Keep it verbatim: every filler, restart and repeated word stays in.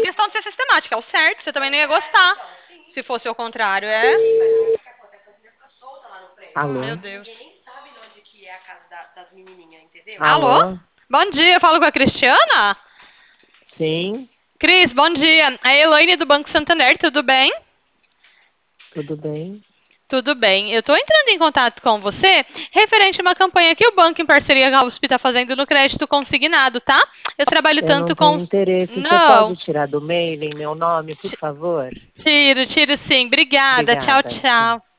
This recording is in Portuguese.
questão de ser sistemática, é o certo, você também não ia gostar. Se fosse o contrário, é. Alô? Meu Deus. Alô? Alô? Bom dia, eu falo com a Cristiana? Sim, Cris, bom dia. É a Elaine do Banco Santander, tudo bem? tudo bem? Tudo bem. Eu estou entrando em contato com você referente a uma campanha que o banco, em parceria com a U S P, está fazendo no crédito consignado, tá? Eu trabalho Eu tanto não com. tenho interesse. Você Não. pode tirar do mailing meu nome, por favor? Tiro, tiro sim. Obrigada. Tchau, Obrigada. Tchau. tchau.